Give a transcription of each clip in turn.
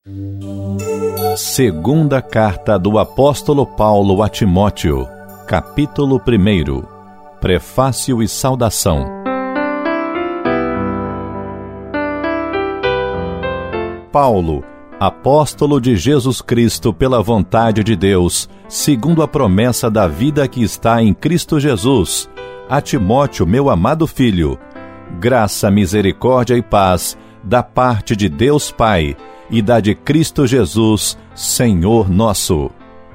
Segunda Carta do Apóstolo Paulo a Timóteo, capítulo 1. Prefácio e saudação. Paulo, apóstolo de Jesus Cristo pela vontade de Deus, segundo a promessa da vida que está em Cristo Jesus, a Timóteo, meu amado filho, graça, misericórdia e paz da parte de Deus Pai e da de Cristo Jesus, Senhor nosso.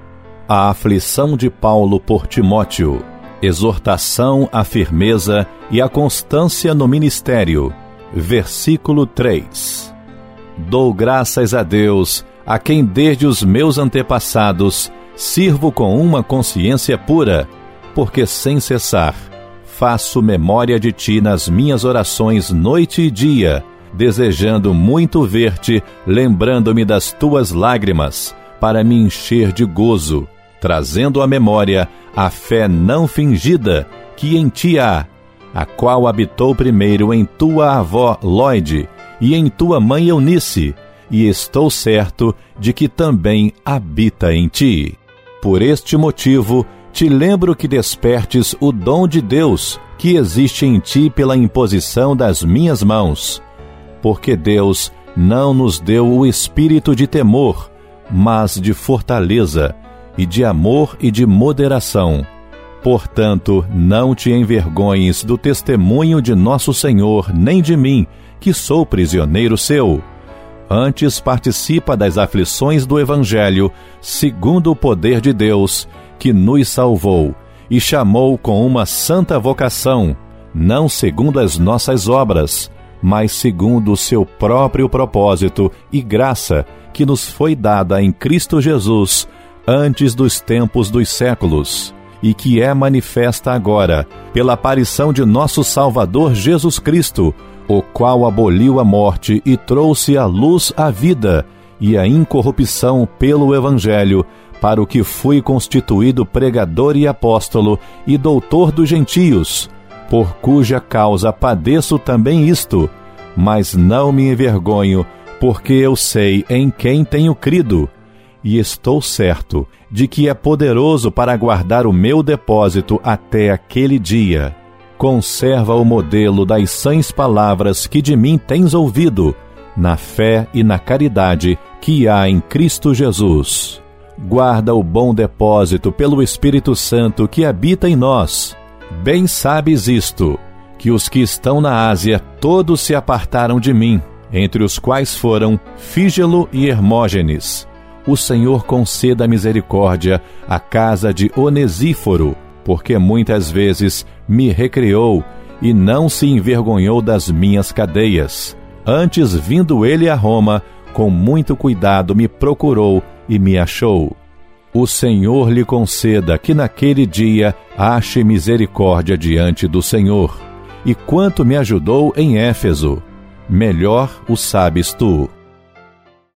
A aflição de Paulo por Timóteo, exortação à firmeza e à constância no ministério. Versículo 3. Dou graças a Deus, a quem desde os meus antepassados sirvo com uma consciência pura, porque sem cessar faço memória de ti nas minhas orações noite e dia, desejando muito ver-te, lembrando-me das tuas lágrimas, para me encher de gozo, trazendo à memória a fé não fingida que em ti há, a qual habitou primeiro em tua avó Lóide e em tua mãe Eunice, e estou certo de que também habita em ti. Por este motivo, te lembro que despertes o dom de Deus que existe em ti pela imposição das minhas mãos, porque Deus não nos deu o espírito de temor, mas de fortaleza, e de amor e de moderação. Portanto, não te envergonhes do testemunho de nosso Senhor, nem de mim, que sou prisioneiro seu. Antes participa das aflições do Evangelho, segundo o poder de Deus, que nos salvou, e chamou com uma santa vocação, não segundo as nossas obras, mas segundo o seu próprio propósito e graça, que nos foi dada em Cristo Jesus, antes dos tempos dos séculos, e que é manifesta agora, pela aparição de nosso Salvador Jesus Cristo, o qual aboliu a morte e trouxe à luz a vida e a incorrupção pelo Evangelho, para o que fui constituído pregador e apóstolo e doutor dos gentios, por cuja causa padeço também isto, mas não me envergonho, porque eu sei em quem tenho crido, e estou certo de que é poderoso para guardar o meu depósito até aquele dia. Conserva o modelo das sãs palavras que de mim tens ouvido, na fé e na caridade que há em Cristo Jesus. Guarda o bom depósito pelo Espírito Santo que habita em nós. Bem sabes isto, que os que estão na Ásia todos se apartaram de mim, entre os quais foram Fígelo e Hermógenes. O Senhor conceda misericórdia à casa de Onesíforo, porque muitas vezes me recriou e não se envergonhou das minhas cadeias. Antes, vindo ele a Roma, com muito cuidado me procurou e me achou. O Senhor lhe conceda que naquele dia ache misericórdia diante do Senhor. E quanto me ajudou em Éfeso, melhor o sabes tu.